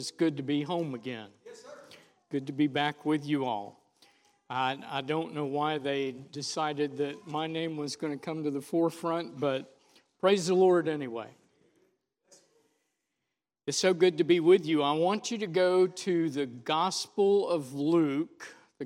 It's good to be home again. Yes, sir. Good to be back with you all. I don't know why they decided that my name was going to come to the forefront, but praise the Lord anyway. It's so good to be with you. I want you to go to the Gospel of Luke,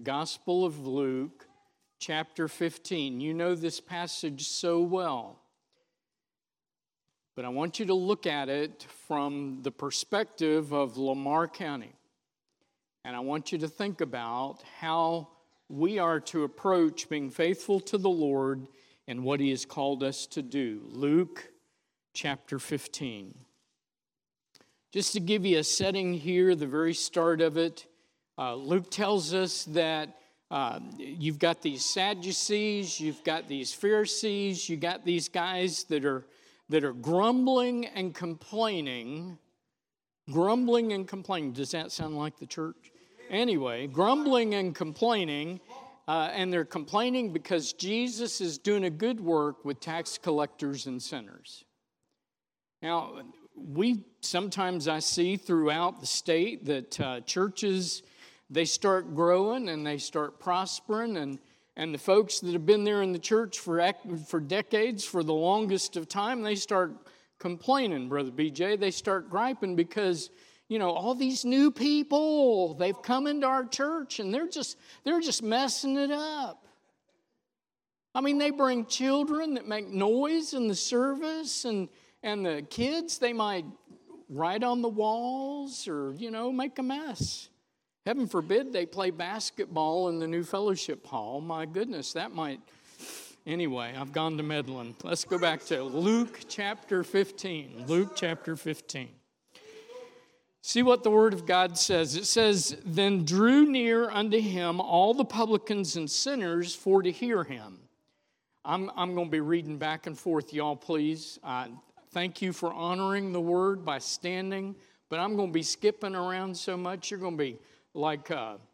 chapter 15. You know this passage so well. But I want you to look at it from the perspective of Lamar County. And I want you to think about how we are to approach being faithful to the Lord and what He has called us to do. Luke chapter 15. Just to give you a setting here, the very start of it, Luke tells us that you've got these Sadducees, you've got these Pharisees, you got these guys that are grumbling and complaining. Grumbling and complaining. Does that sound like the church? Anyway, grumbling and complaining, and they're complaining because Jesus is doing a good work with tax collectors and sinners. Now, sometimes I see throughout the state that churches, they start growing and they start prospering, and the folks that have been there in the church for decades, for the longest of time, they start complaining, Brother BJ. They start griping because, all these new people, they've come into our church and they're just messing it up. I mean, they bring children that make noise in the service, and the kids, they might write on the walls or, make a mess. Heaven forbid they play basketball in the new fellowship hall. My goodness, that might... Anyway, I've gone to meddling. Let's go back to Luke chapter 15. Luke chapter 15. See what the Word of God says. It says, "Then drew near unto him all the publicans and sinners for to hear him." I'm going to be reading back and forth, y'all, please. Thank you for honoring the Word by standing, but I'm going to be skipping around so much, you're going to be like,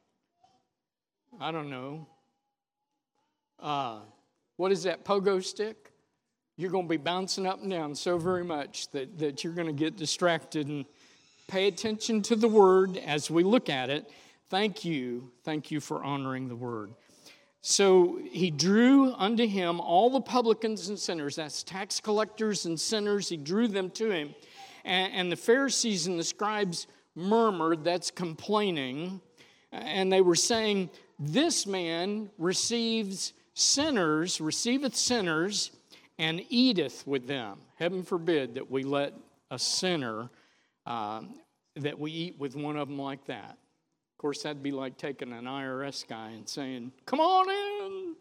what is that, pogo stick? You're going to be bouncing up and down so very much that you're going to get distracted. And pay attention to the Word as we look at it. Thank you for honoring the Word. So he drew unto him all the publicans and sinners, that's tax collectors and sinners, he drew them to him. And the Pharisees and the scribes murmured, that's complaining, and they were saying, "This man receiveth sinners, and eateth with them." Heaven forbid that we let a sinner, that we eat with one of them like that. Of course, that'd be like taking an IRS guy and saying, "Come on in."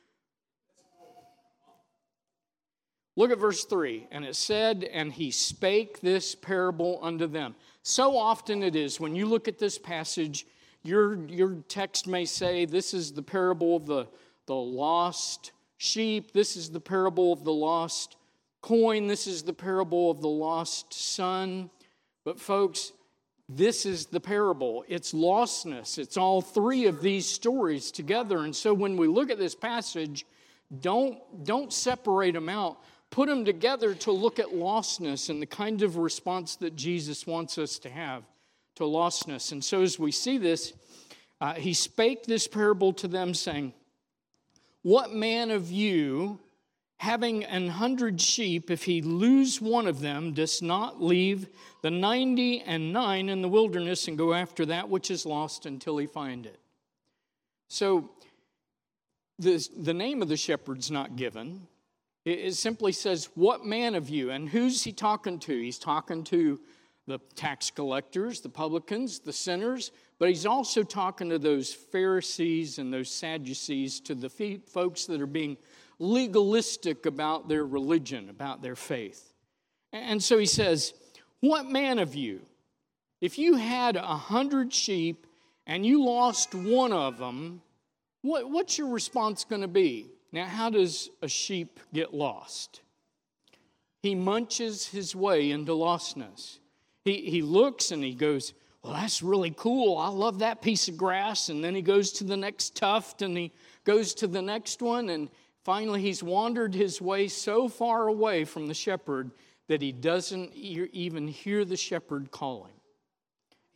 Look at verse 3. "And it said, and he spake this parable unto them." So often it is, when you look at this passage, your text may say, this is the parable of the lost sheep. This is the parable of the lost coin. This is the parable of the lost son. But folks, this is the parable. It's lostness. It's all three of these stories together. And so when we look at this passage, don't separate them out. Put them together to look at lostness and the kind of response that Jesus wants us to have to lostness. And so as we see this, he spake this parable to them, saying, "What man of you, having 100 sheep, if he lose one of them, does not leave the 99 in the wilderness and go after that which is lost until he find it?" So the name of the shepherd's not given. It simply says, "What man of you?" And who's he talking to? He's talking to the tax collectors, the publicans, the sinners, but he's also talking to those Pharisees and those Sadducees, to the folks that are being legalistic about their religion, about their faith. And so he says, "What man of you, if you had 100 sheep and you lost one of them, what's your response going to be?" Now, how does a sheep get lost? He munches his way into lostness. He looks and he goes, "Well, that's really cool. I love that piece of grass." And then he goes to the next tuft and he goes to the next one. And finally, he's wandered his way so far away from the shepherd that he doesn't even hear the shepherd calling.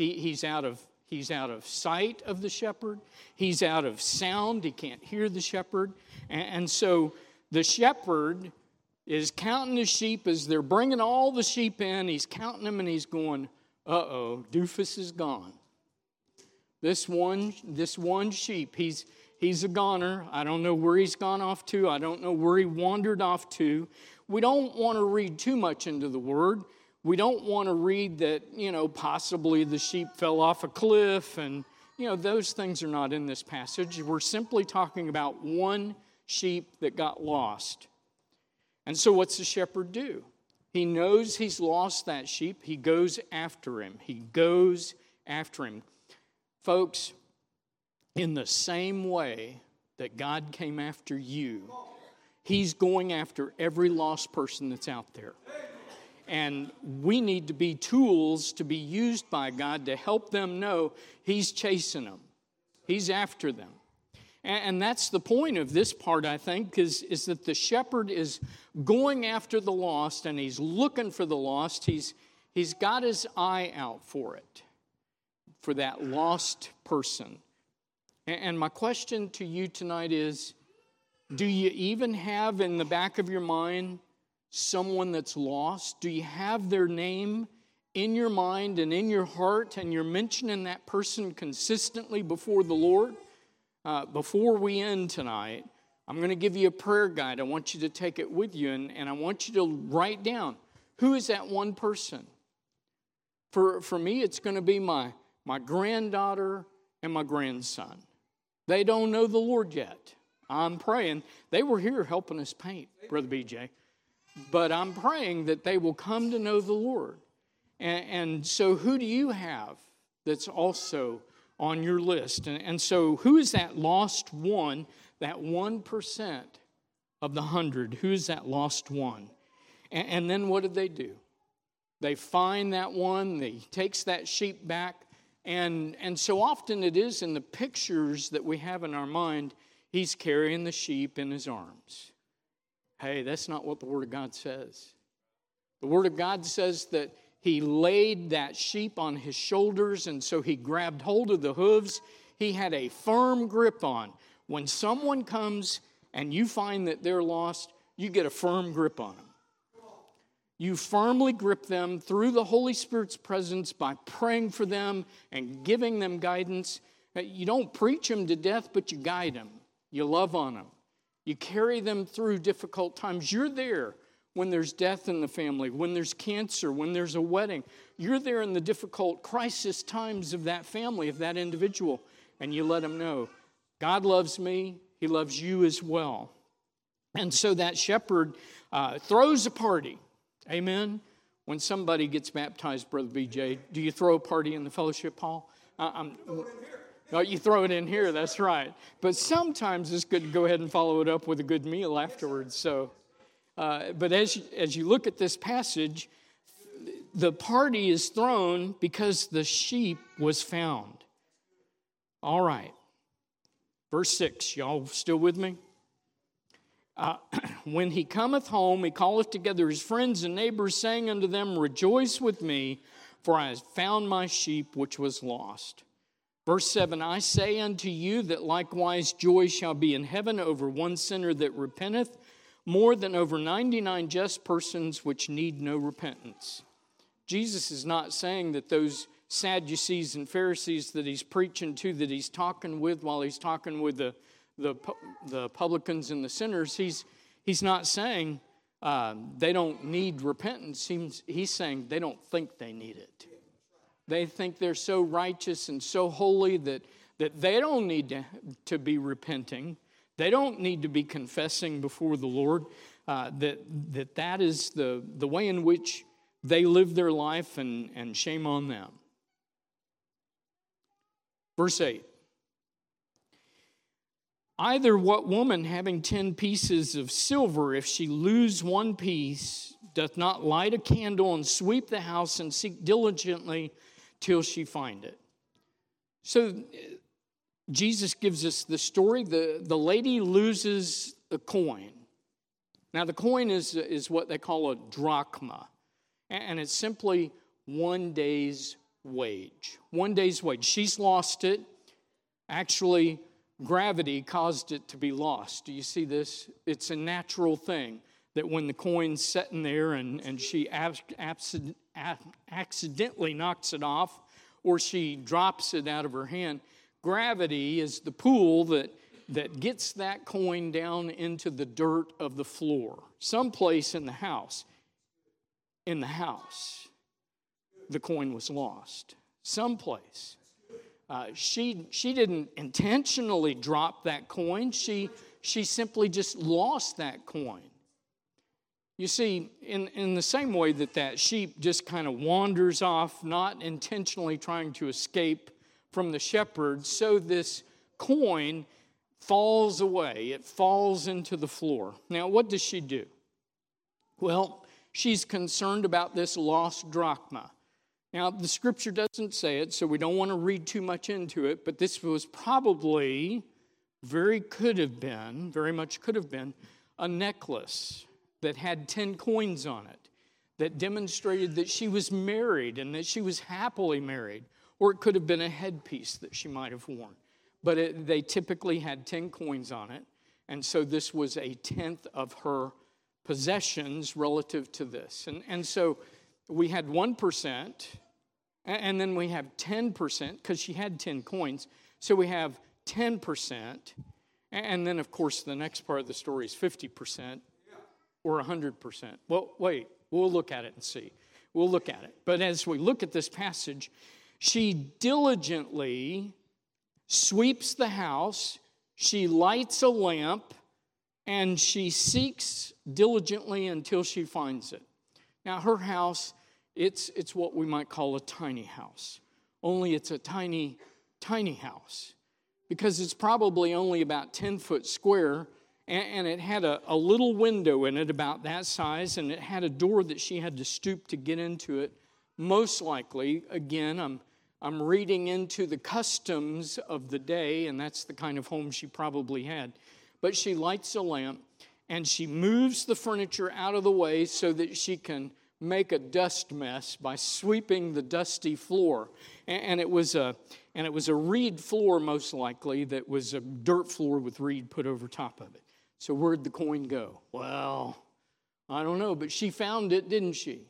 He's out of sight of the shepherd. He's out of sound. He can't hear the shepherd. And so the shepherd is counting his sheep as they're bringing all the sheep in. He's counting them and he's going, uh-oh, Doofus is gone. This one sheep, he's a goner. I don't know where he's gone off to. I don't know where he wandered off to. We don't want to read too much into the word. We don't want to read that, possibly the sheep fell off a cliff and, those things are not in this passage. We're simply talking about one sheep that got lost. And so what's the shepherd do? He knows he's lost that sheep. He goes after him. Folks, in the same way that God came after you, he's going after every lost person that's out there. And we need to be tools to be used by God to help them know he's chasing them. He's after them. And that's the point of this part, I think, is that the shepherd is going after the lost and he's looking for the lost. He's got his eye out for it, for that lost person. And my question to you tonight is, do you even have in the back of your mind someone that's lost? Do you have their name in your mind and in your heart, and you're mentioning that person consistently before the Lord? Before we end tonight, I'm going to give you a prayer guide. I want you to take it with you, and I want you to write down, who is that one person? For me, it's going to be my granddaughter and my grandson. They don't know the Lord yet. I'm praying. They were here helping us paint, Brother BJ. But I'm praying that they will come to know the Lord. And so who do you have that's also on your list? And so who is that lost one, that 1% of the 100? Who is that lost one? And then what did they do? They find that one. They takes that sheep back. And so often it is in the pictures that we have in our mind, he's carrying the sheep in his arms. Hey, that's not what the Word of God says. The Word of God says that he laid that sheep on his shoulders, and so he grabbed hold of the hooves. He had a firm grip on. When someone comes and you find that they're lost, you get a firm grip on them. You firmly grip them through the Holy Spirit's presence by praying for them and giving them guidance. You don't preach them to death, but you guide them. You love on them. You carry them through difficult times. You're there when there's death in the family, when there's cancer, when there's a wedding. You're there in the difficult crisis times of that family, of that individual, and you let them know, God loves me, he loves you as well. And so that shepherd throws a party. Amen? When somebody gets baptized, Brother BJ, do you throw a party in the fellowship hall? Oh, you throw it in here, that's right. But sometimes it's good to go ahead and follow it up with a good meal afterwards. So, but as you look at this passage, the party is thrown because the sheep was found. All right. Verse 6, y'all still with me? When he cometh home, he calleth together his friends and neighbors, saying unto them, Rejoice with me, for I have found my sheep which was lost. Verse 7, I say unto you that likewise joy shall be in heaven over one sinner that repenteth, more than over 99 just persons which need no repentance. Jesus is not saying that those Sadducees and Pharisees that he's preaching to, that he's talking with while he's talking with the publicans and the sinners, he's not saying they don't need repentance. He's saying they don't think they need it. They think they're so righteous and so holy that they don't need to be repenting. They don't need to be confessing before the Lord. That is the way in which they live their life, and shame on them. Verse 8. Either what woman having 10 pieces of silver, if she lose one piece, doth not light a candle and sweep the house and seek diligently till she find it? So Jesus gives us the story. The lady loses a coin. Now the coin is what they call a drachma. And it's simply one day's wage. One day's wage. She's lost it. Actually, gravity caused it to be lost. Do you see this? It's a natural thing that when the coin's sitting there and she accidentally knocks it off or she drops it out of her hand, gravity is the pull that gets that coin down into the dirt of the floor, someplace in the house. In the house, the coin was lost. Someplace. She didn't intentionally drop that coin. She simply just lost that coin. You see, in the same way that sheep just kind of wanders off, not intentionally trying to escape from the shepherd, so this coin falls away. It falls into the floor. Now, what does she do? Well, she's concerned about this lost drachma. Now, the scripture doesn't say it, so we don't want to read too much into it, but this was probably, very much could have been, a necklace that had 10 coins on it that demonstrated that she was married and that she was happily married. Or it could have been a headpiece that she might have worn. But they typically had 10 coins on it, and so this was a tenth of her possessions relative to this. And so we had 1%, and then we have 10%, because she had 10 coins. So we have 10%, and then, of course, the next part of the story is 50% or 100%. Well, wait, we'll look at it and see. We'll look at it. But as we look at this passage, she diligently sweeps the house, she lights a lamp, and she seeks diligently until she finds it. Now, her house, it's what we might call a tiny house. Only it's a tiny, tiny house. Because it's probably only about 10 foot square, and it had a little window in it about that size, and it had a door that she had to stoop to get into it. Most likely, again, I'm reading into the customs of the day, and that's the kind of home she probably had. But she lights a lamp, and she moves the furniture out of the way so that she can make a dust mess by sweeping the dusty floor. And it was a reed floor, most likely, that was a dirt floor with reed put over top of it. So where'd the coin go? Well, I don't know, but she found it, didn't she?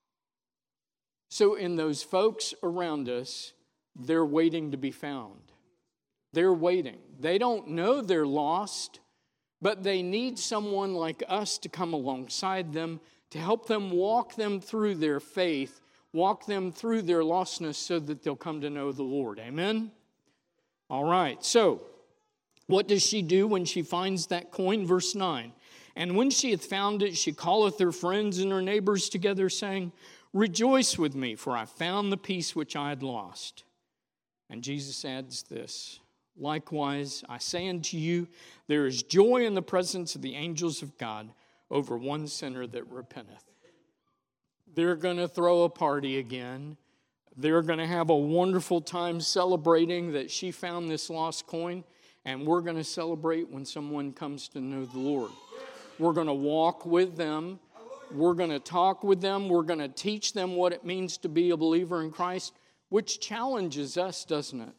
So in those folks around us, they're waiting to be found. They're waiting. They don't know they're lost, but they need someone like us to come alongside them, to help them walk them through their faith, walk them through their lostness so that they'll come to know the Lord. Amen? All right, so what does she do when she finds that coin? Verse 9. And when she hath found it, she calleth her friends and her neighbors together, saying, Rejoice with me, for I found the piece which I had lost. And Jesus adds this, Likewise, I say unto you, there is joy in the presence of the angels of God over one sinner that repenteth. They're going to throw a party again. They're going to have a wonderful time celebrating that she found this lost coin, and we're going to celebrate when someone comes to know the Lord. We're going to walk with them. We're going to talk with them. We're going to teach them what it means to be a believer in Christ, which challenges us, doesn't it?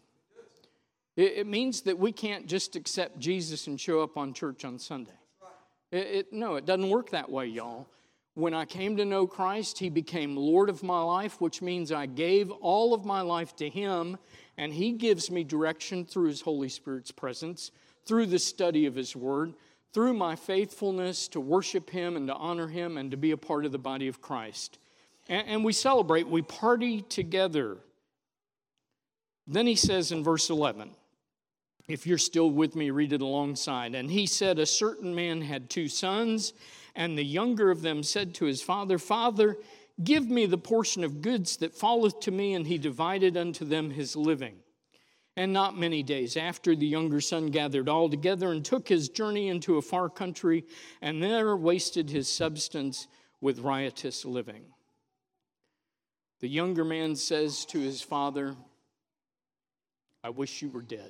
It means that we can't just accept Jesus and show up on church on Sunday. No, it doesn't work that way, y'all. When I came to know Christ, He became Lord of my life, which means I gave all of my life to Him, and He gives me direction through His Holy Spirit's presence, through the study of His Word, through my faithfulness to worship Him and to honor Him and to be a part of the body of Christ. And we celebrate, we party together. Then He says in verse 11, if you're still with me, read it alongside. And he said, a certain man had 2 sons, and the younger of them said to his father, Father, give me the portion of goods that falleth to me. And he divided unto them his living. And not many days after, the younger son gathered all together and took his journey into a far country, and there wasted his substance with riotous living. The younger man says to his father, I wish you were dead.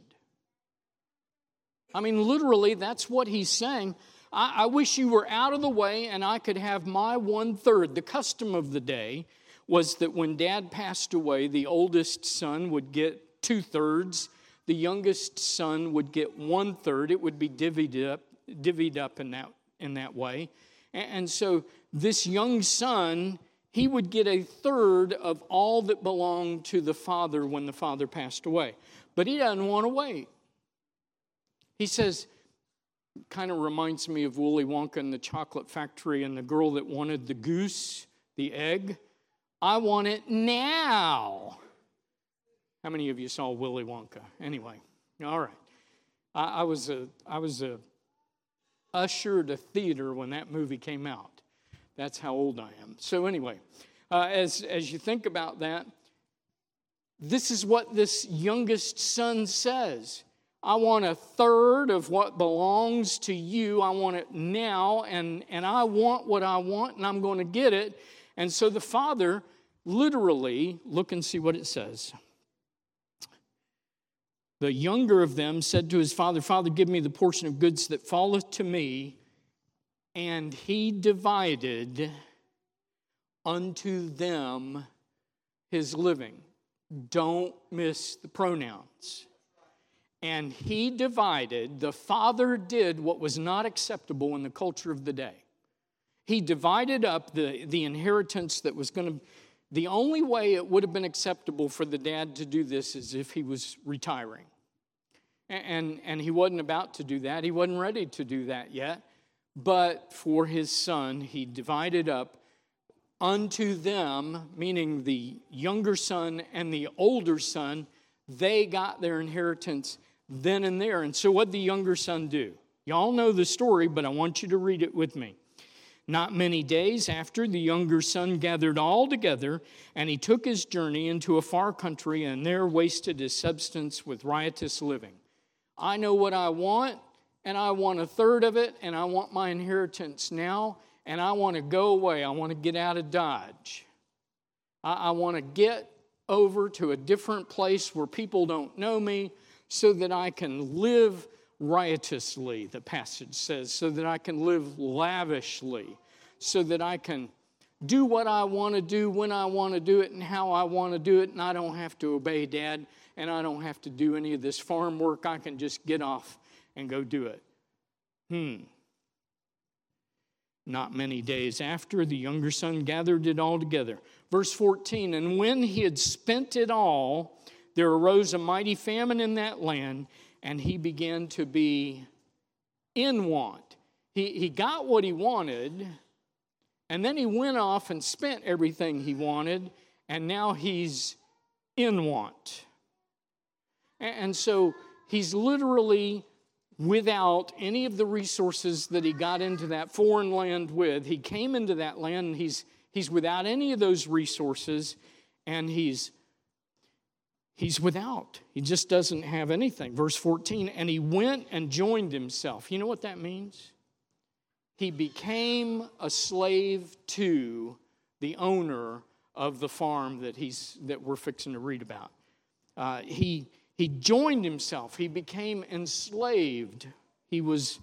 I mean, literally, that's what he's saying. I wish you were out of the way and I could have my 1/3. The custom of the day was that when Dad passed away, the oldest son would get 2/3. The youngest son would get 1/3. It would be divvied up in that way. And so this young son, he would get 1/3 of all that belonged to the father when the father passed away. But he doesn't want to wait. He says, kind of reminds me of Willy Wonka and the Chocolate Factory and the girl that wanted the goose, the egg. I want it now. How many of you saw Willy Wonka? Anyway, all right. I was a usher at a theater when that movie came out. That's how old I am. So anyway, as you think about that, this is what this youngest son says. I want 1/3 of what belongs to you. I want it now, and I want what I want, and I'm going to get it. And so the father literally, look and see what it says. The younger of them said to his father, Father, give me the portion of goods that falleth to me. And he divided unto them his living. Don't miss the pronouns. And he divided, the father did what was not acceptable in the culture of the day. He divided up the inheritance that was going to, the only way it would have been acceptable for the dad to do this is if he was retiring. And he wasn't about to do that. He wasn't ready to do that yet. But for his son, he divided up unto them, meaning the younger son and the older son, they got their inheritance then and there. And so what did the younger son do? Y'all know the story, but I want you to read it with me. Not many days after, the younger son gathered all together, and he took his journey into a far country, and there wasted his substance with riotous living. I know what I want, and I want 1/3 of it, and I want my inheritance now, and I want to go away. I want to get out of Dodge. I want to get over to a different place where people don't know me so that I can live riotously, the passage says, so that I can live lavishly, so that I can do what I want to do, when I want to do it, and how I want to do it, and I don't have to obey Dad, and I don't have to do any of this farm work. I can just get off and go do it. Not many days after, the younger son gathered it all together. Verse 14, and when he had spent it all, there arose a mighty famine in that land, and he began to be in want. He got what he wanted, and then he went off and spent everything he wanted, and now he's in want. And so he's literally without any of the resources that he got into that foreign land with. He came into that land, and he's without any of those resources, and he's without. He just doesn't have anything. Verse 14, and he went and joined himself. You know what that means? He became a slave to the owner of the farm that we're fixing to read about. He joined himself. He became enslaved. He was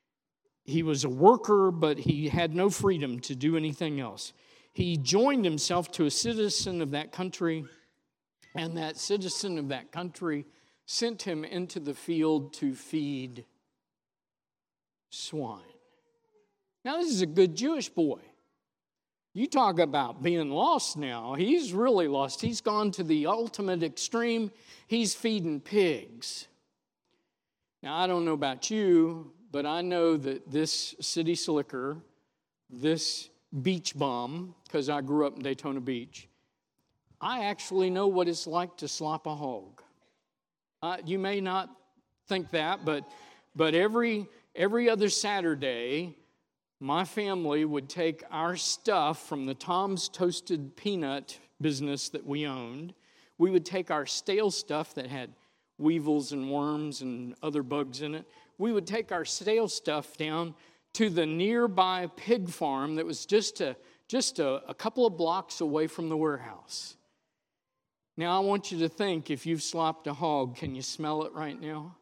a worker, but he had no freedom to do anything else. He joined himself to a citizen of that country, and that citizen of that country sent him into the field to feed swine. Now, this is a good Jewish boy. You talk about being lost now. He's really lost. He's gone to the ultimate extreme. He's feeding pigs. Now, I don't know about you, but I know that this city slicker, this beach bum, because I grew up in Daytona Beach, I actually know what it's like to slop a hog. You may not think that, but every other Saturday, my family would take our stuff from the Tom's Toasted Peanut business that we owned. We would take our stale stuff that had weevils and worms and other bugs in it. We would take our stale stuff down to the nearby pig farm that was just a couple of blocks away from the warehouse. Now, I want you to think, if you've slopped a hog, can you smell it right now?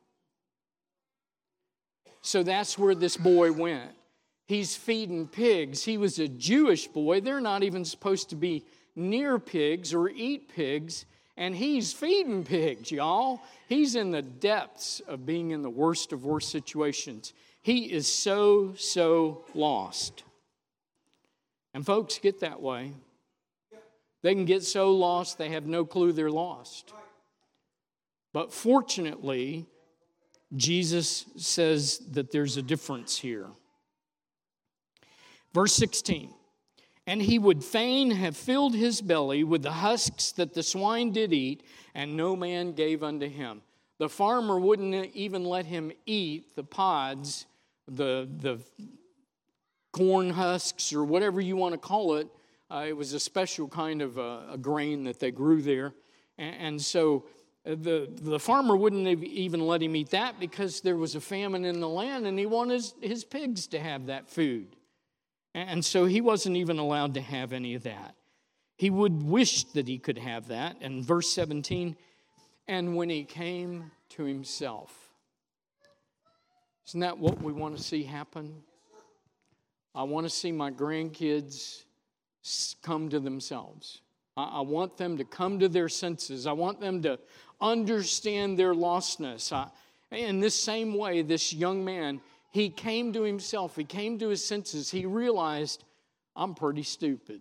So that's where this boy went. He's feeding pigs. He was a Jewish boy. They're not even supposed to be near pigs or eat pigs, and he's feeding pigs, y'all. He's in the depths of being in the worst of worst situations. He is so lost. And folks get that way. They can get so lost they have no clue they're lost. But fortunately, Jesus says that there's a difference here. Verse 16, and he would fain have filled his belly with the husks that the swine did eat, and no man gave unto him. The farmer wouldn't even let him eat the pods, the corn husks, or whatever you want to call it. It was a special kind of a grain that they grew there. And so the farmer wouldn't even let him eat that because there was a famine in the land and he wanted his pigs to have that food. And so he wasn't even allowed to have any of that. He would wish that he could have that. And verse 17, and when he came to himself. Isn't that what we want to see happen? I want to see my grandkids come to themselves. I want them to come to their senses. I want them to understand their lostness. In this same way, this young man, he came to himself. He came to his senses. He realized, I'm pretty stupid.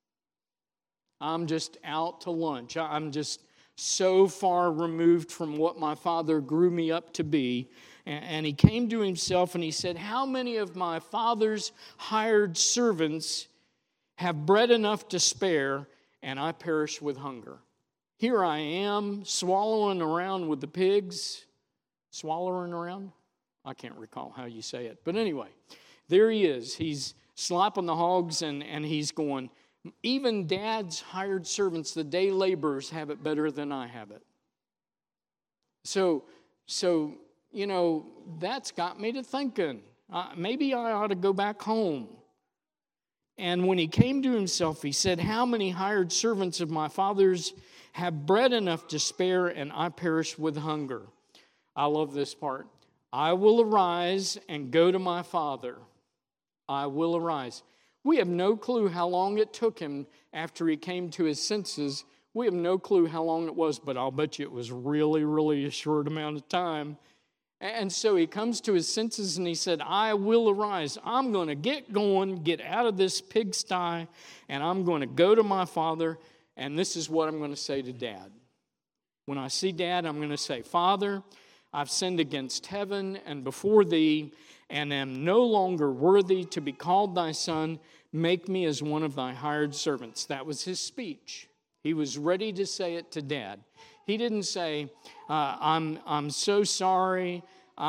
I'm just out to lunch. I'm just so far removed from what my father grew me up to be. And he came to himself and he said, how many of my father's hired servants have bread enough to spare, and I perish with hunger? Here I am, swallowing around with the pigs. Swallowing around? I can't recall how you say it. But anyway, there he is. He's slopping the hogs, and he's going, even Dad's hired servants, the day laborers, have it better than I have it. So you know, that's got me to thinking, maybe I ought to go back home. And when he came to himself, he said, how many hired servants of my father's have bread enough to spare, and I perish with hunger? I love this part. I will arise and go to my father. I will arise. We have no clue how long it took him after he came to his senses. We have no clue how long it was, but I'll bet you it was really a short amount of time. And so he comes to his senses and he said, I will arise. I'm going to get going, get out of this pigsty, and I'm going to go to my father, and this is what I'm going to say to Dad. When I see Dad, I'm going to say, Father, I've sinned against heaven and before thee, and am no longer worthy to be called thy son. Make me as one of thy hired servants. That was his speech. He was ready to say it to Dad. He didn't say, I'm so sorry,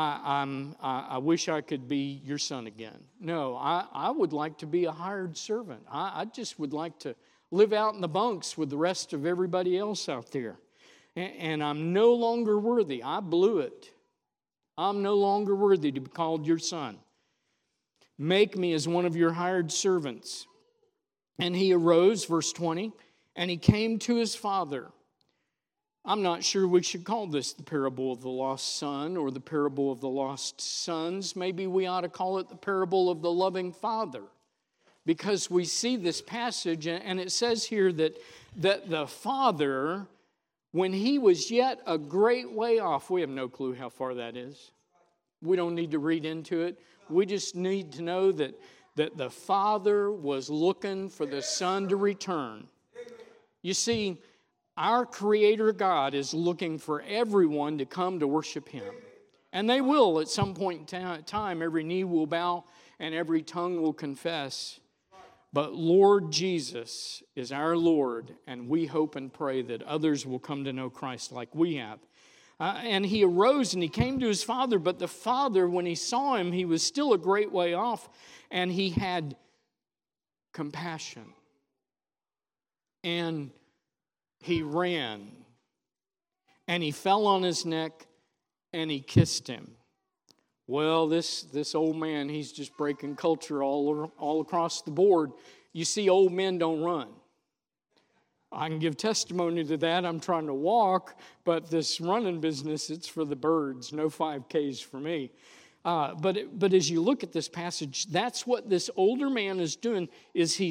I wish I could be your son again. No, I would like to be a hired servant. I just would like to live out in the bunks with the rest of everybody else out there. And I'm no longer worthy. I blew it. I'm no longer worthy to be called your son. Make me as one of your hired servants. And he arose, verse 20, and he came to his father. I'm not sure we should call this the parable of the lost son or the parable of the lost sons. Maybe we ought to call it the parable of the loving father, because we see this passage and it says here that the father, when he was yet a great way off, we have no clue how far that is. We don't need to read into it. We just need to know that the father was looking for the son to return. You see, our Creator God is looking for everyone to come to worship Him. And they will at some point in time. Every knee will bow and every tongue will confess. But Lord Jesus is our Lord, and we hope and pray that others will come to know Christ like we have. And he arose and he came to his father, but the father, when he saw him, he was still a great way off, and he had compassion. And he ran, and he fell on his neck, and he kissed him. Well, this old man, he's just breaking culture all across the board. You see, old men don't run. I can give testimony to that. I'm trying to walk, but this running business, it's for the birds. No 5Ks for me. But as you look at this passage, that's what this older man is doing, is he's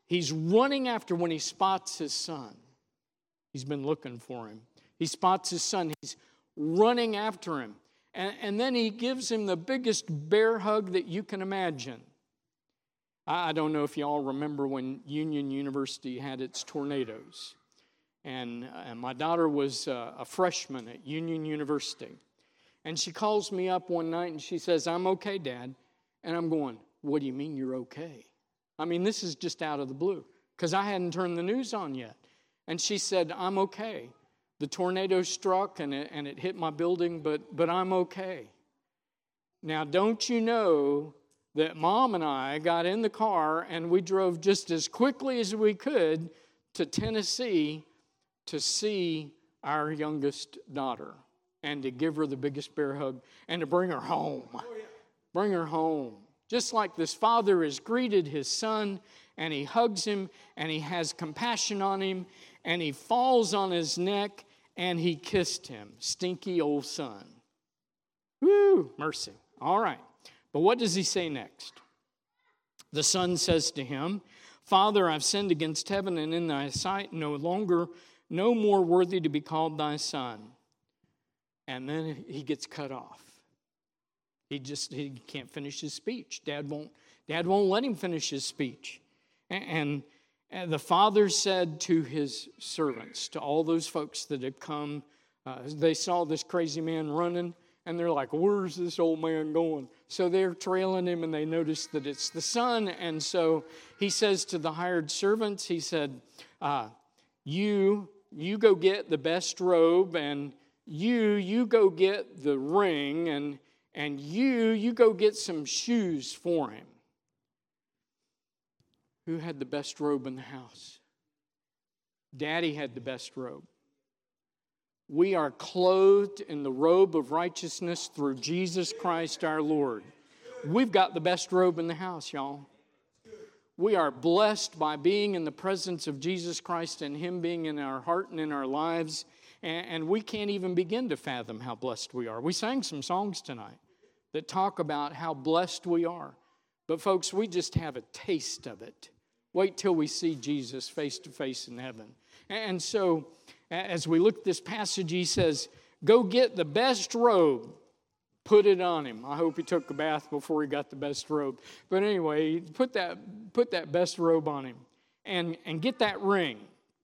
He's running after when he spots his son. He's been looking for him. He spots his son. He's running after him. And then he gives him the biggest bear hug that you can imagine. I don't know if you all remember when Union University had its tornadoes. And my daughter was a freshman at Union University. And she calls me up one night and she says, "I'm okay, Dad." And I'm going, "What do you mean you're okay?" I mean, this is just out of the blue because I hadn't turned the news on yet. And she said, "I'm okay. The tornado struck and it hit my building, but I'm okay." Now, don't you know that Mom and I got in the car and we drove just as quickly as we could to Tennessee to see our youngest daughter and to give her the biggest bear hug and to bring her home. Bring her home. Just like this father has greeted his son and he hugs him and he has compassion on him and he falls on his neck and he kissed him. Stinky old son. Woo, mercy. All right. But what does he say next? The son says to him, "Father, I've sinned against heaven and in thy sight, no more worthy to be called thy son." And then he gets cut off. He can't finish his speech. Dad won't let him finish his speech. And the father said to his servants, to all those folks that had come, they saw this crazy man running, and they're like, "Where's this old man going?" So they're trailing him, and they notice that it's the son. And so he says to the hired servants, he said, you go get the best robe, and you go get the ring, and you go get some shoes for him. Who had the best robe in the house? Daddy had the best robe. We are clothed in the robe of righteousness through Jesus Christ our Lord. We've got the best robe in the house, y'all. We are blessed by being in the presence of Jesus Christ and Him being in our heart and in our lives. And we can't even begin to fathom how blessed we are. We sang some songs tonight that talk about how blessed we are. But folks, we just have a taste of it. Wait till we see Jesus face to face in heaven. And so, as we look at this passage, he says, "Go get the best robe, put it on him." I hope he took a bath before he got the best robe. But anyway, put that best robe on him and get that ring.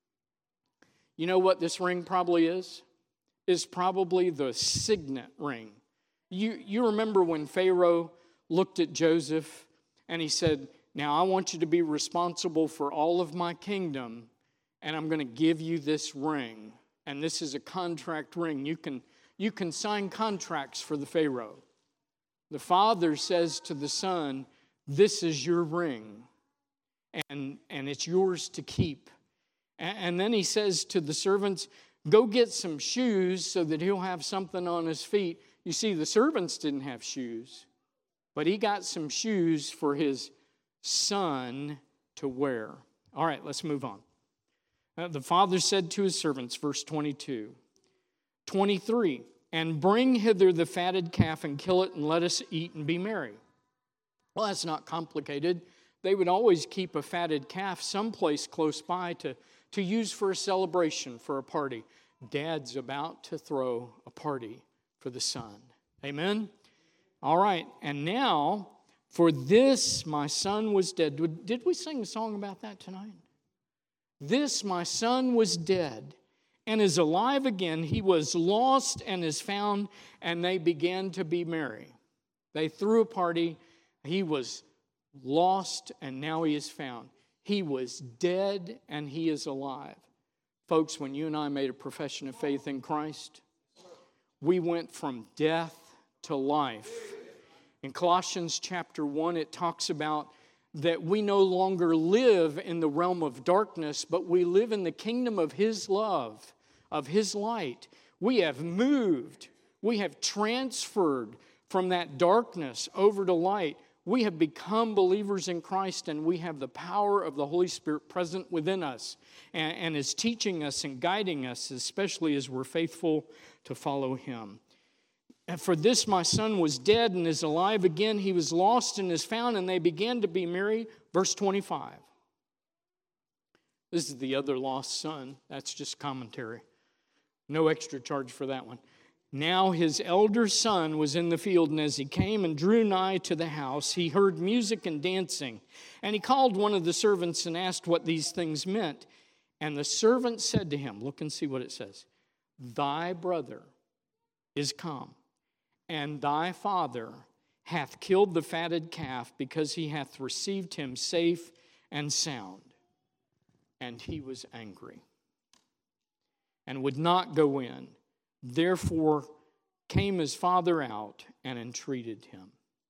You know what this ring probably is? It's probably the signet ring. You remember when Pharaoh looked at Joseph and he said, "Now I want you to be responsible for all of my kingdom, and I'm going to give you this ring. And this is a contract ring. You can sign contracts for the Pharaoh." The father says to the son, "This is your ring, and it's yours to keep." And then he says to the servants, "Go get some shoes so that he'll have something on his feet." You see, the servants didn't have shoes, but he got some shoes for his son to wear. All right, let's move on. The father said to his servants, verse 22, 23, "And bring hither the fatted calf and kill it, and let us eat and be merry." Well, that's not complicated. They would always keep a fatted calf someplace close by to use for a celebration, for a party. Dad's about to throw a party for the son. Amen? All right, and now, "For this my son was dead." Did we sing a song about that tonight? "This my son was dead and is alive again. He was lost and is found," and they began to be merry. They threw a party. He was lost and now he is found. He was dead and he is alive. Folks, when you and I made a profession of faith in Christ, we went from death to life. In Colossians chapter 1, it talks about that we no longer live in the realm of darkness, but we live in the kingdom of His love, of His light. We have moved, we have transferred from that darkness over to light. We have become believers in Christ, and we have the power of the Holy Spirit present within us and is teaching us and guiding us, especially as we're faithful to follow Him. "And for this my son was dead and is alive again. He was lost and is found, and they began to be merry." Verse 25. This is the other lost son. That's just commentary. No extra charge for that one. Now his elder son was in the field, and as he came and drew nigh to the house, he heard music and dancing. And he called one of the servants and asked what these things meant. And the servant said to him, look and see what it says, thy brother is come, and thy father hath killed the fatted calf, because he hath received him safe and sound. And he was angry, and would not go in. Therefore came his father out and entreated him.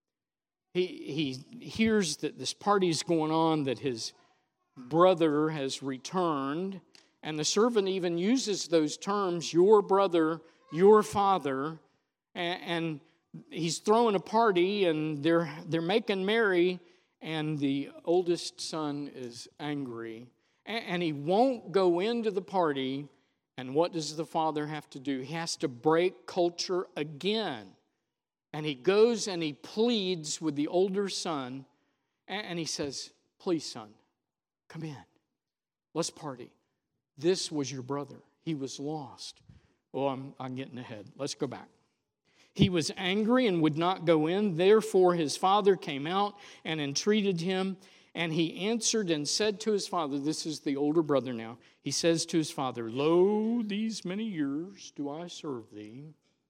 He hears that this party's going on, that his brother has returned, and the servant even uses those terms, your brother, your father, and he's throwing a party, and they're making merry, and the oldest son is angry, and he won't go into the party. And what does the father have to do? He has to break culture again. And he goes and he pleads with the older son, and he says, please, son, come in. Let's party. This was your brother. He was lost. Oh, I'm getting ahead. Let's go back. He was angry and would not go in. Therefore his father came out and entreated him. And he answered and said to his father, this is the older brother now. He says to his father, lo, these many years do I serve thee.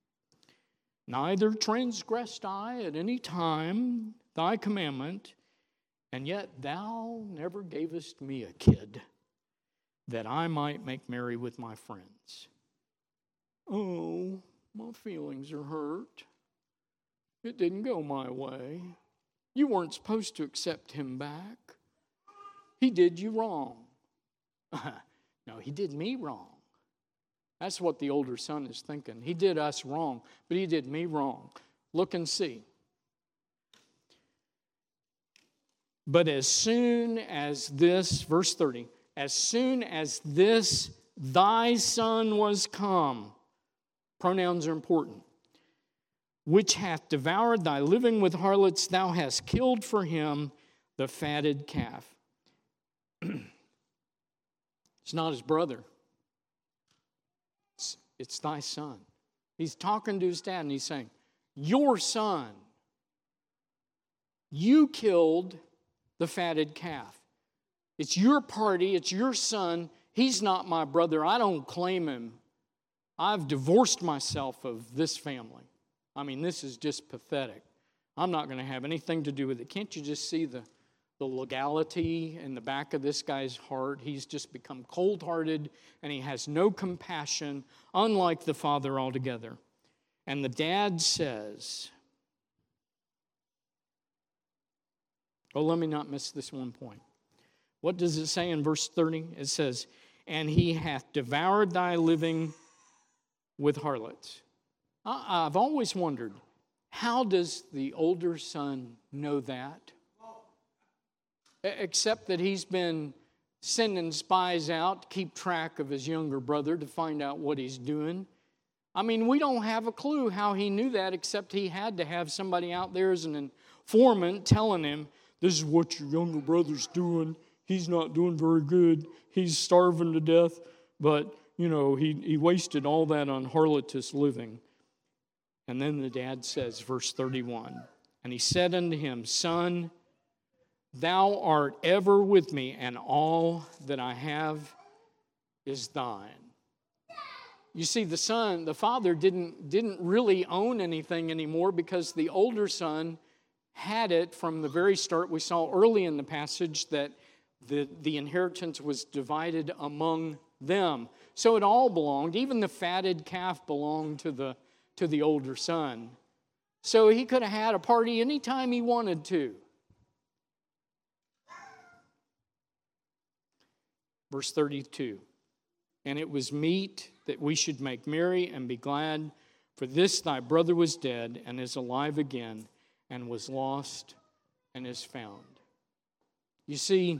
Neither transgressed I at any time thy commandment, and yet thou never gavest me a kid, that I might make merry with my friends. Oh, my feelings are hurt. It didn't go my way. You weren't supposed to accept him back. He did you wrong. No, he did me wrong. That's what the older son is thinking. He did us wrong, but he did me wrong. Look and see. But as soon as this, verse 30, as soon as this thy son was come, pronouns are important, which hath devoured thy living with harlots, thou hast killed for him the fatted calf. It's not his brother. It's thy son. He's talking to his dad and he's saying, your son, you killed the fatted calf. It's your party. It's your son. He's not my brother. I don't claim him. I've divorced myself of this family. I mean, this is just pathetic. I'm not going to have anything to do with it. Can't you just see the legality in the back of this guy's heart? He's just become cold-hearted, and he has no compassion, unlike the father altogether. And the dad says, oh, let me not miss this one point. What does it say in verse 30? It says, and he hath devoured thy living with harlots. I've always wondered, how does the older son know that? Except that he's been sending spies out to keep track of his younger brother to find out what he's doing. I mean, we don't have a clue how he knew that, except he had to have somebody out there as an informant telling him, this is what your younger brother's doing. He's not doing very good. He's starving to death. But, you know, he wasted all that on harlotous living. And then the dad says, verse 31, and he said unto him, son, thou art ever with me, and all that I have is thine. You see, the father didn't really own anything anymore, because the older son had it from the very start. We saw early in the passage that the inheritance was divided among them. So it all belonged. Even the fatted calf belonged to the older son. So he could have had a party anytime he wanted to. Verse 32, and it was meet that we should make merry and be glad, for this thy brother was dead and is alive again, and was lost and is found. You see,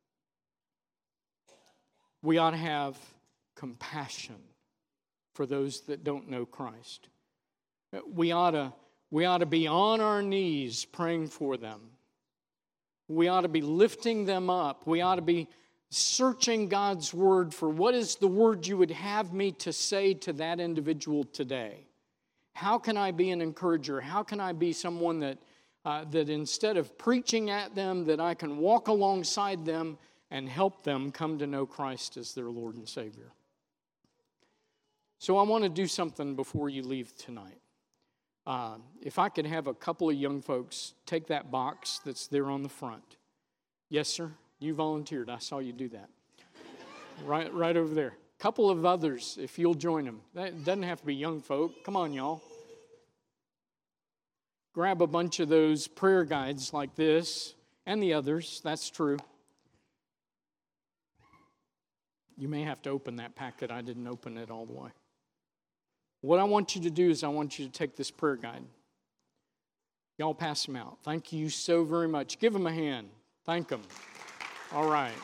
we ought to have compassion for those that don't know Christ. We ought to be on our knees praying for them. We ought to be lifting them up. We ought to be searching God's Word for what is the word you would have me to say to that individual today. How can I be an encourager? How can I be someone that instead of preaching at them, that I can walk alongside them and help them come to know Christ as their Lord and Savior? So I want to do something before you leave tonight. If I could have a couple of young folks take that box that's there on the front. Yes, sir, you volunteered. I saw you do that. Right over there. Couple of others, if you'll join them. That doesn't have to be young folk. Come on, y'all. Grab a bunch of those prayer guides like this and the others. That's true. You may have to open that packet. I didn't open it all the way. What I want you to do is I want you to take this prayer guide. Y'all pass them out. Thank you so very much. Give them a hand. Thank them. All right.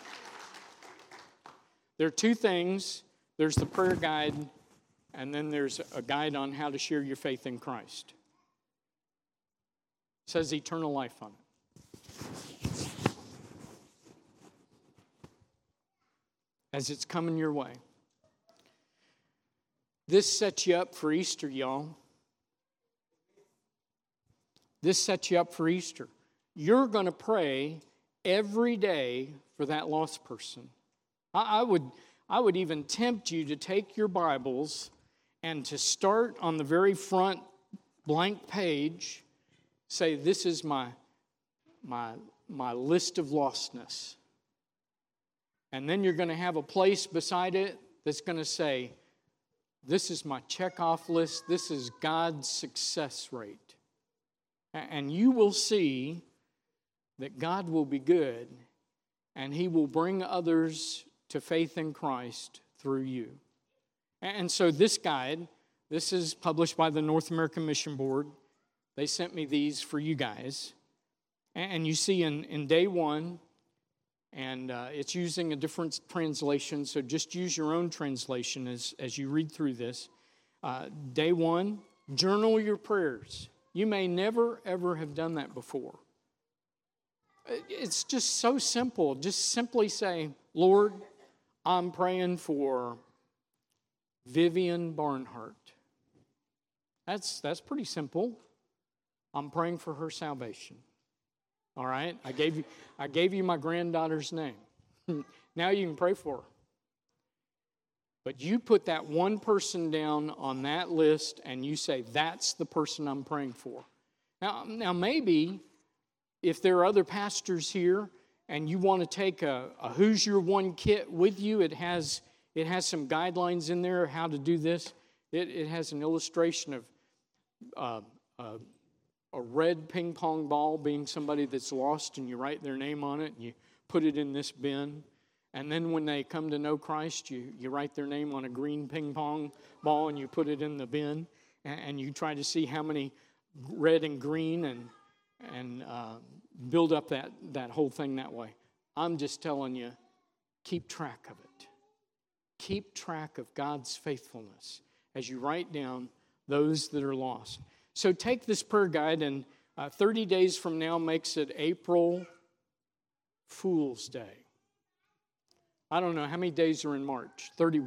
There are two things. There's the prayer guide, and then there's a guide on how to share your faith in Christ. It says eternal life on it. As it's coming your way. This sets you up for Easter, y'all. This sets you up for Easter. You're going to pray every day for that lost person. I would even tempt you to take your Bibles and to start on the very front blank page, say, this is my list of lostness. And then you're going to have a place beside it that's going to say, this is my checkoff list. This is God's success rate. And you will see that God will be good and He will bring others to faith in Christ through you. And so this guide, this is published by the North American Mission Board. They sent me these for you guys. And you see in day one, and it's using a different translation, so just use your own translation as you read through this. Day one, journal your prayers. You may never, ever have done that before. It's just so simple. Just simply say, Lord, I'm praying for Vivian Barnhart. That's pretty simple. I'm praying for her salvation. All right? I gave you my granddaughter's name. Now you can pray for her. But you put that one person down on that list and you say, that's the person I'm praying for. Now maybe if there are other pastors here and you want to take a Who's Your One kit with you, it has some guidelines in there how to do this. It has an illustration of a red ping pong ball being somebody that's lost, and you write their name on it and you put it in this bin. And then when they come to know Christ, you write their name on a green ping pong ball and you put it in the bin. And you try to see how many red and green and build up that whole thing that way. I'm just telling you, keep track of it. Keep track of God's faithfulness as you write down those that are lost. So take this prayer guide, and 30 days from now makes it April Fool's Day. I don't know, how many days are in March? 30,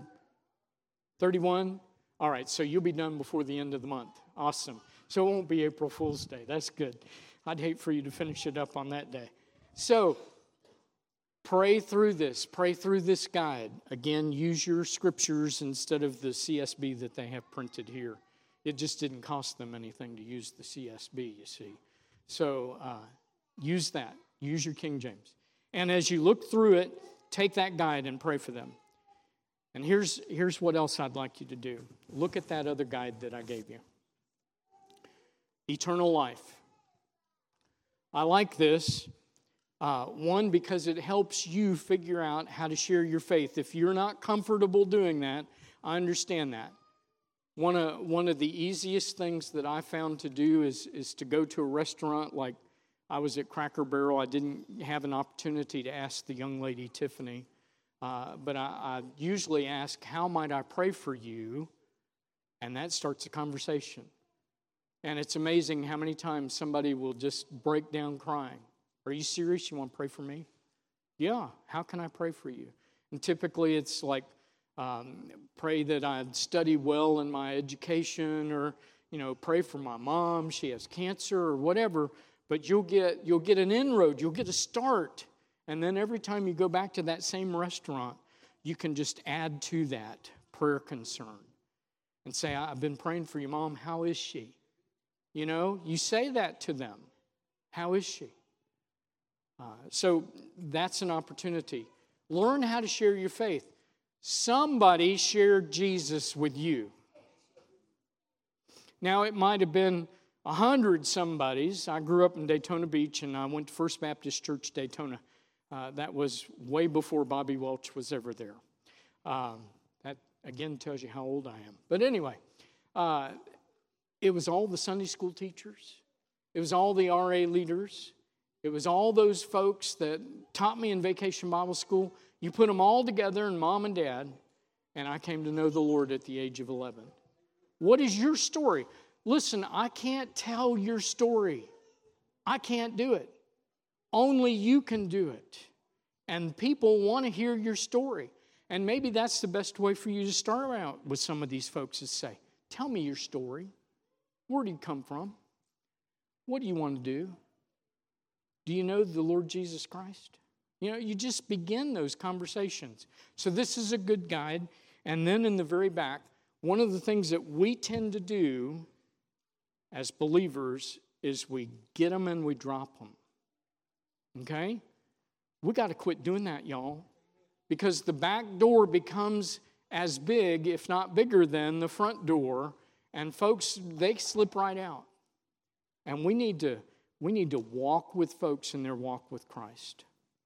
31? All right, so you'll be done before the end of the month. Awesome. So it won't be April Fool's Day. That's good. I'd hate for you to finish it up on that day. So pray through this. Pray through this guide. Again, use your scriptures instead of the CSB that they have printed here. It just didn't cost them anything to use the CSB, you see. So use that. Use your King James. And as you look through it, take that guide and pray for them. And here's what else I'd like you to do. Look at that other guide that I gave you. Eternal life. I like this. One, because it helps you figure out how to share your faith. If you're not comfortable doing that, I understand that. One of the easiest things that I found to do is to go to a restaurant. Like I was at Cracker Barrel. I didn't have an opportunity to ask the young lady, Tiffany. But I usually ask, how might I pray for you? And that starts a conversation. And it's amazing how many times somebody will just break down crying. Are you serious? You want to pray for me? Yeah, how can I pray for you? And typically it's like, pray that I'd study well in my education, or, pray for my mom, she has cancer, or whatever. But you'll get an inroad, you'll get a start. And then every time you go back to that same restaurant, you can just add to that prayer concern and say, I've been praying for your mom, how is she? You say that to them. How is she? So that's an opportunity. Learn how to share your faith. Somebody shared Jesus with you. Now, it might have been 100 somebodies. I grew up in Daytona Beach, and I went to First Baptist Church, Daytona. That was way before Bobby Welch was ever there. That, again, tells you how old I am. But anyway, it was all the Sunday school teachers. It was all the RA leaders. It was all those folks that taught me in Vacation Bible School. You put them all together, and mom and dad, and I came to know the Lord at the age of 11. What is your story? Listen, I can't tell your story. I can't do it. Only you can do it. And people want to hear your story. And maybe that's the best way for you to start out with some of these folks is say, tell me your story. Where do you come from? What do you want to do? Do you know the Lord Jesus Christ? You just begin those conversations. So this is a good guide. And then in the very back, one of the things that we tend to do as believers is we get them and we drop them. Okay? We got to quit doing that, y'all. Because the back door becomes as big, if not bigger than the front door. And folks, they slip right out. And we need to walk with folks in their walk with Christ.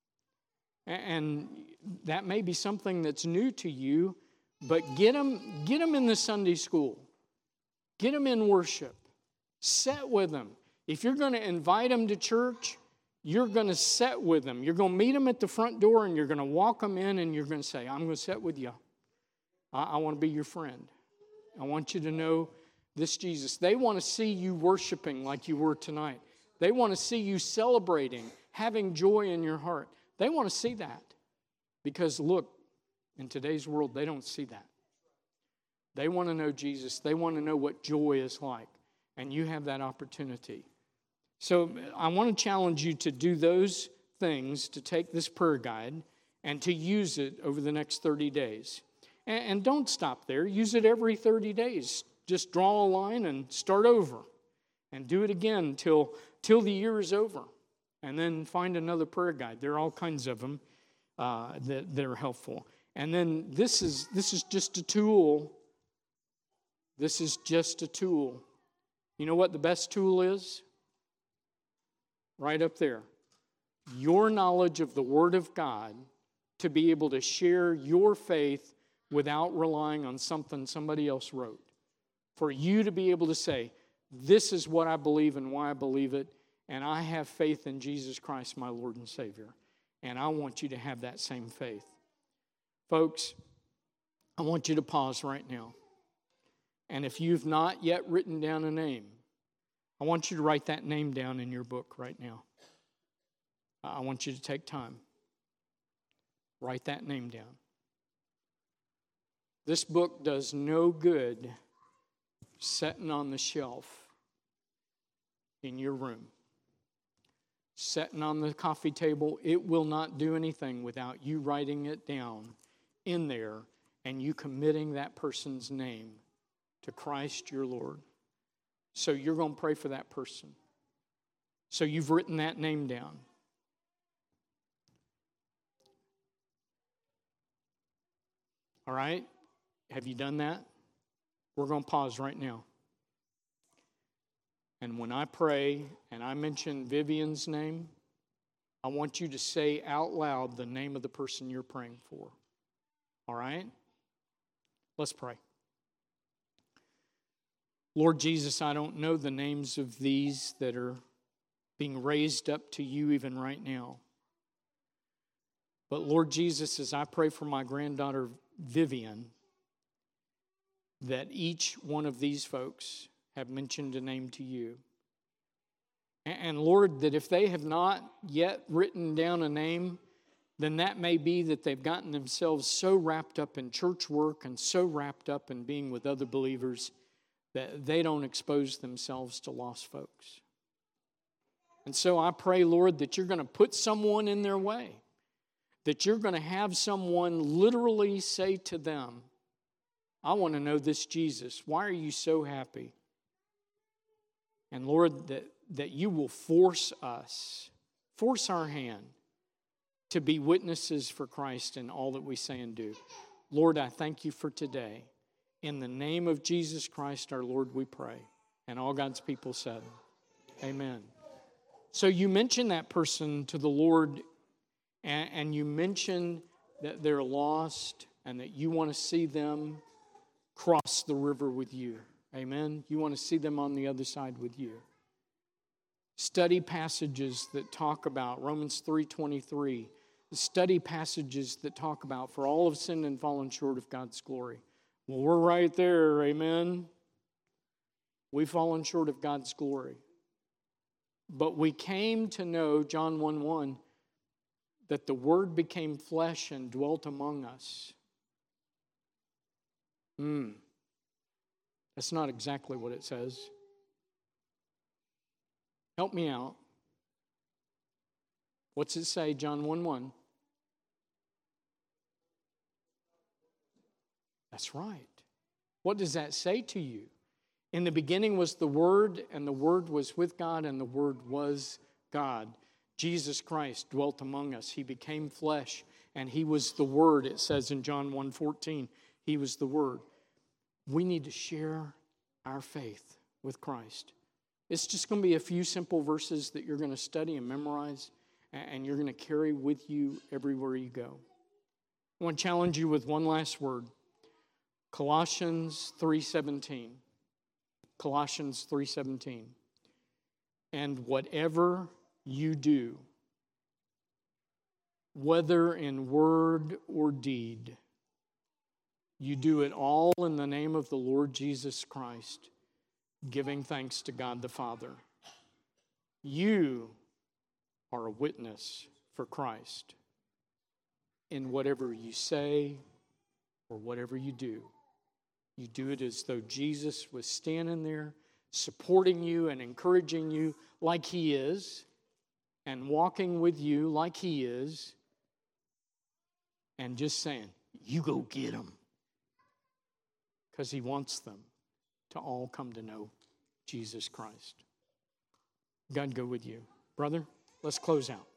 And that may be something that's new to you, but get them in the Sunday school. Get them in worship. Sit with them. If you're going to invite them to church, you're going to sit with them. You're going to meet them at the front door, and you're going to walk them in, and you're going to say, I'm going to sit with you. I want to be your friend. I want you to know this Jesus. They want to see you worshiping like you were tonight. They want to see you celebrating, having joy in your heart. They want to see that. Because look, in today's world, they don't see that. They want to know Jesus. They want to know what joy is like. And you have that opportunity. So I want to challenge you to do those things, to take this prayer guide and to use it over the next 30 days. And don't stop there. Use it every 30 days. Just draw a line and start over. And do it again till the year is over. And then find another prayer guide. There are all kinds of them that are helpful. And then this is just a tool. This is just a tool. You know what the best tool is? Right up there. Your knowledge of the Word of God to be able to share your faith without relying on something somebody else wrote. For you to be able to say, this is what I believe and why I believe it, and I have faith in Jesus Christ, my Lord and Savior. And I want you to have that same faith. Folks, I want you to pause right now. And if you've not yet written down a name, I want you to write that name down in your book right now. I want you to take time. Write that name down. This book does no good sitting on the shelf in your room. Sitting on the coffee table, it will not do anything without you writing it down in there and you committing that person's name to Christ your Lord. So you're going to pray for that person. So you've written that name down. All right? Have you done that? We're going to pause right now. And when I pray and I mention Vivian's name, I want you to say out loud the name of the person you're praying for. All right? Let's pray. Lord Jesus, I don't know the names of these that are being raised up to you even right now. But Lord Jesus, as I pray for my granddaughter Vivian, that each one of these folks have mentioned a name to you. And Lord, that if they have not yet written down a name, then that may be that they've gotten themselves so wrapped up in church work and so wrapped up in being with other believers that they don't expose themselves to lost folks. And so I pray, Lord, that you're going to put someone in their way, that you're going to have someone literally say to them, I want to know this Jesus. Why are you so happy? And Lord, that you will force our hand to be witnesses for Christ in all that we say and do. Lord, I thank you for today. In the name of Jesus Christ, our Lord, we pray. And all God's people said, amen. So you mention that person to the Lord, and you mention that they're lost and that you want to see them cross the river with you. Amen. You want to see them on the other side with you. Study passages that talk about Romans 3:23. Study passages that talk about for all have sinned and fallen short of God's glory. Well, we're right there. Amen. We've fallen short of God's glory. But we came to know, John 1:1, that the Word became flesh and dwelt among us. That's not exactly what it says. Help me out. What's it say, John 1:1? That's right. What does that say to you? In the beginning was the Word, and the Word was with God, and the Word was God. Jesus Christ dwelt among us. He became flesh, and He was the Word. It says in John 1:14, He was the Word. We need to share our faith with Christ. It's just going to be a few simple verses that you're going to study and memorize, and you're going to carry with you everywhere you go. I want to challenge you with one last word. Colossians 3:17. Colossians 3:17. And whatever you do, whether in word or deed, you do it all in the name of the Lord Jesus Christ, giving thanks to God the Father. You are a witness for Christ in whatever you say or whatever you do. You do it as though Jesus was standing there supporting you and encouraging you like He is, and walking with you like He is, and just saying, you go get them. Because He wants them to all come to know Jesus Christ. God go with you. Brother, let's close out.